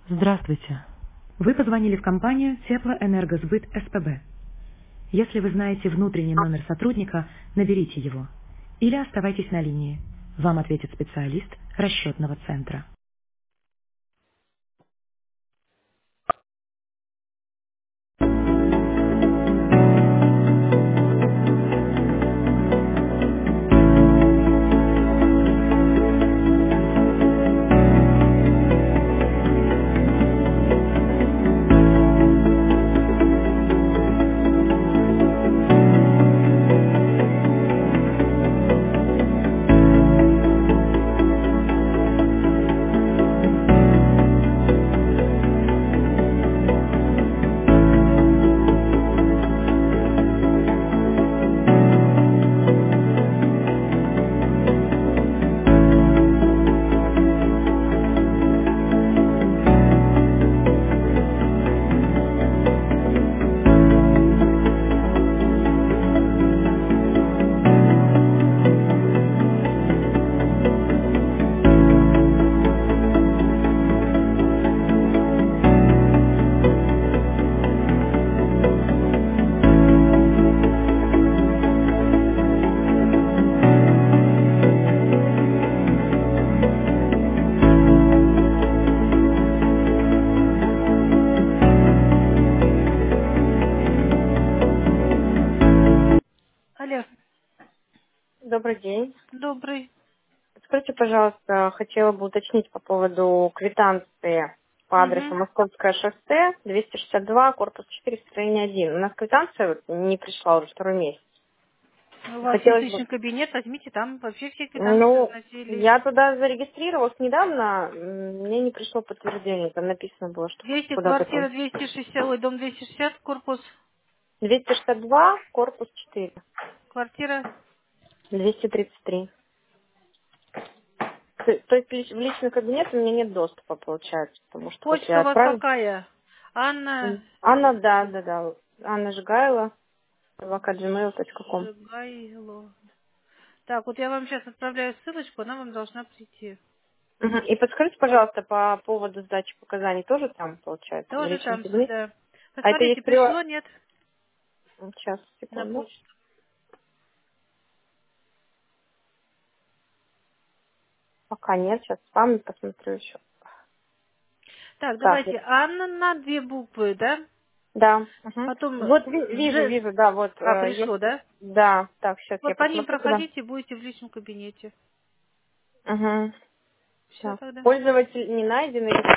Здравствуйте. Вы позвонили в компанию Теплоэнергосбыт СПБ. Если вы знаете внутренний номер сотрудника, наберите его. Или оставайтесь на линии. Вам ответит специалист расчетного центра. Алло, Добрый день. добрый. Скажите, пожалуйста, хотела бы уточнить по поводу квитанции по адресу Угу. Московское шоссе, 262, корпус 4, строение 1. У нас квитанция вот не пришла уже второй месяц. У вас есть Хотелось бы... личный кабинет, возьмите там вообще все квитанции Ну, разносили. я туда зарегистрировалась недавно, мне не пришло подтверждение, там написано было, что 200, куда-то там. квартира 260, ой, дом 260, корпус, 262, корпус 4, квартира. 233. То есть в личный кабинет у меня нет доступа, получается, потому что вот Почта я у вас отправила. какая? Анна Анна, да. Анна Жигайло, @gmail.com. Жигайло. Так, вот я вам сейчас отправляю ссылочку, она вам должна прийти. Мгм. И подскажите, пожалуйста, по поводу сдачи показаний тоже там, получается, в Тоже личном там, кабинете? да. А это Посмотрите, есть пришло, нет? Сейчас, На секунду. почту. Пока нет, сейчас с вами посмотрю еще. Так, Так, давайте. Анна на две буквы, да? да. Мгм. Потом Вот Ж... вижу, да, вот пришло, есть. да? Да, так, сейчас я Вот по ним посмотрю туда. проходите, будете в личном кабинете. Угу. Все Так. тогда. Пользователь не найден или